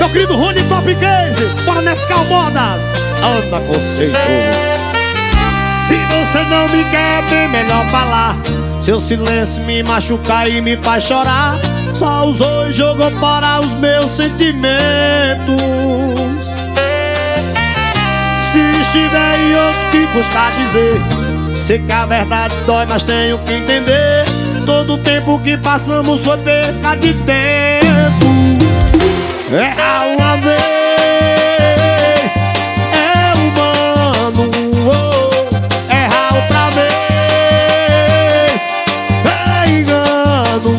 Meu querido Rony Top Case, bora Nescau Modas, Ana Conceito. Se você não me quer, bem melhor falar. Seu silêncio me machuca e me faz chorar. Só usou e jogou para os meus sentimentos. Se estiver em outro, que custa dizer? Sei que a verdade dói, mas tenho que entender. Todo o tempo que passamos foi perca de tempo. Errar uma vez é humano, errar outra vez é engano.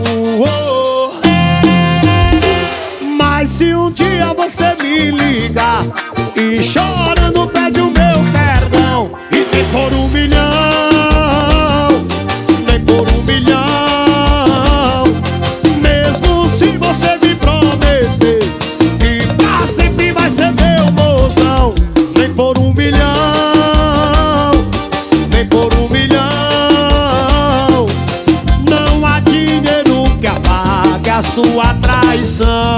Mas se um dia você me ligar e chorando pede o meu perdão, e nem por 1 milhão, nem por 1 milhão, mesmo se você me prometer que pra sempre vai ser meu mozão, nem por 1 milhão, nem por 1 milhão, não há dinheiro que apague a sua traição.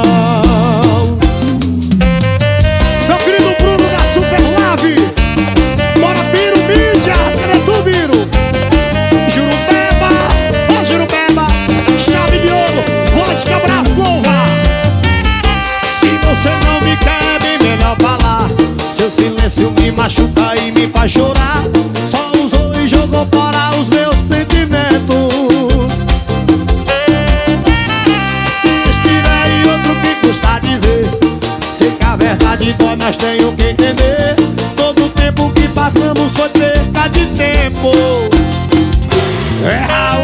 Meu querido Bruno da Super Lave, bora Biro Mídias, cadê tu, Biro? Jurupeba, ó Jurupeba, chave de ouro, vodka Braslova. Se você não me quer, bem melhor falar. Seu silêncio me machuca e me faz chorar. Só usou e jogou fora os meus sentimentos. Se estiver em outro, que custa dizer? Sei que a verdade dói, mas tenho que entender. Todo o tempo que passamos foi perca de tempo.